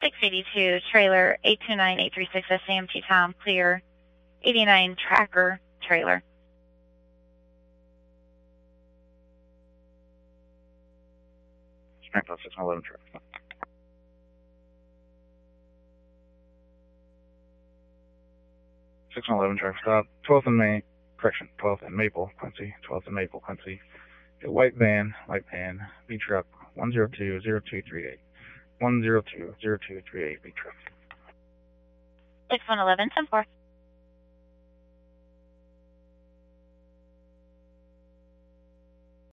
682, trailer 829836 SAMT Tom, clear. 89 tracker, trailer. Springfield 611 traffic stop. 611 traffic stop. 12th and May, correction, 12th and Maple, Quincy. 12th and Maple, Quincy. A white van, B truck, 1020238. 1020238, B truck. 6111, 10-4.